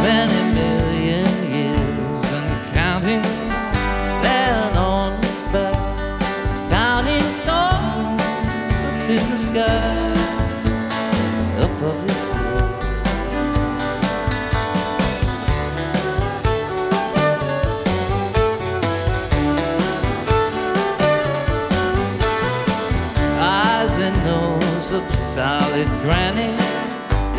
many million years and counting their enormous back, counting stars up in the sky above this world. Eyes and nose of solid granite,